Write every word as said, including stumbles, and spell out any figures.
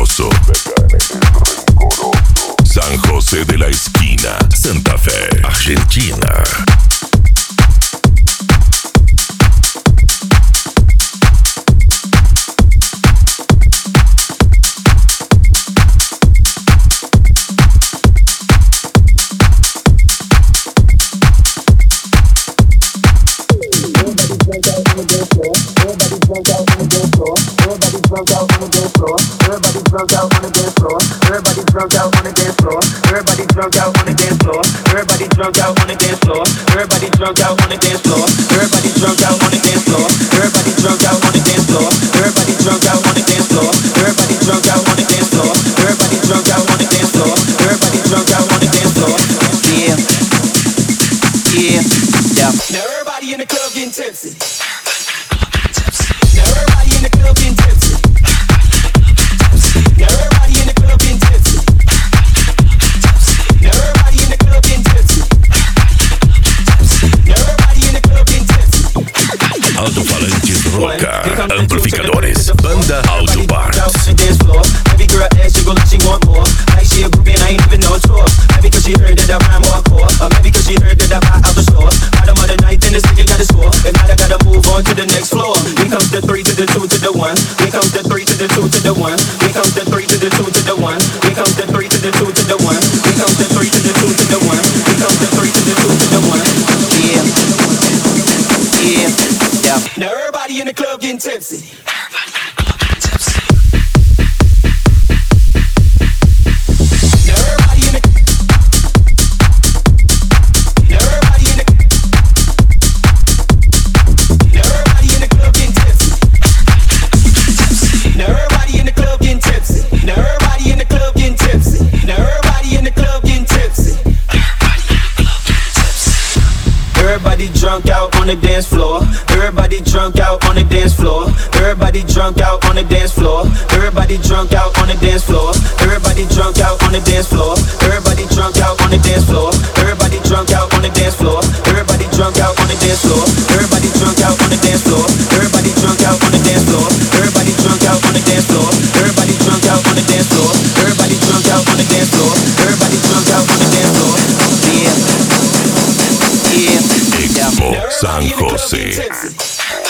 rencoroso. San José de la Esquina, Santa Fe, Argentina. Drunk out on the dance floor. Everybody drunk out on the dance floor. Everybody drunk out on the dance floor. Everybody drunk out on the dance floor. Everybody drunk out on the dance floor. Everybody drunk out on the dance floor. Everybody drunk out on the dance floor. Everybody drunk out on the dance floor. Everybody drunk out on the dance floor. Everybody drunk out on the dance floor. Everybody drunk out on the dance floor. Yeah, yeah, yeah. Now everybody in the club getting tipsy. Now everybody in the club getting tipsy. Now everybody in the club getting tipsy. Now everybody in the club getting tipsy. Now everybody in the club getting tipsy. Alto-falantes Roca, amplificadores, banda Audio Bars. Every girl asks, she gon' let she want more. Like she a groupie and I ain't even know it's for. Maybe cause she heard that I rhyme hardcore, or maybe cause she heard that I buy out the store. Bottom of the night, then this nigga got a score. And now I gotta move on to the next floor. Here comes the three to the two to the one. Here comes the three to the two to the one. Here comes the three to the two to the one. Here comes the three to the two to the one. Here comes the three to the two to the one. Here comes the three to the two to the one. Yeah, yeah, yeah. Now everybody in the club getting tipsy. Everybody drunk out on the dance floor. Everybody drunk out on the dance floor. Everybody drunk out on the dance floor. Everybody drunk out on the dance floor. Everybody drunk out on the dance floor. Everybody drunk out on the dance floor. Everybody drunk out on the dance floor. Everybody drunk out on the dance floor. Everybody drunk out on the dance floor. Everybody drunk out on the dance floor. Everybody drunk out on the dance floor. Everybody drunk out on the dance floor. Everybody drunk out on the dance floor. Everybody drunk out on the dance floor. Yeah. Yeah. Expo San José.